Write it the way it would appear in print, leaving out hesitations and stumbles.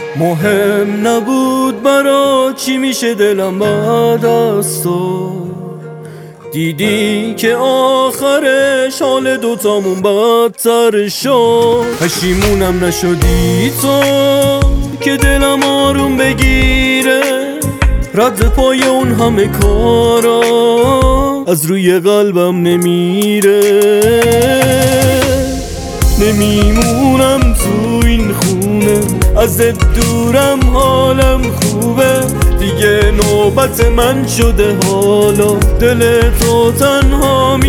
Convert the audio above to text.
مهم نبود برا چی میشه دلم بعد از تو. دیدی که آخرش حال دوتامون بدتر شد. پشیمونم نشدی تو که دلم آروم بگیره. رد پای اون همه کارا از روی قلبم نمیره. نمیمونم تو این خونه، ازت دورم حالم خوبه. دیگه نوبت من شده حالا دل تو تنها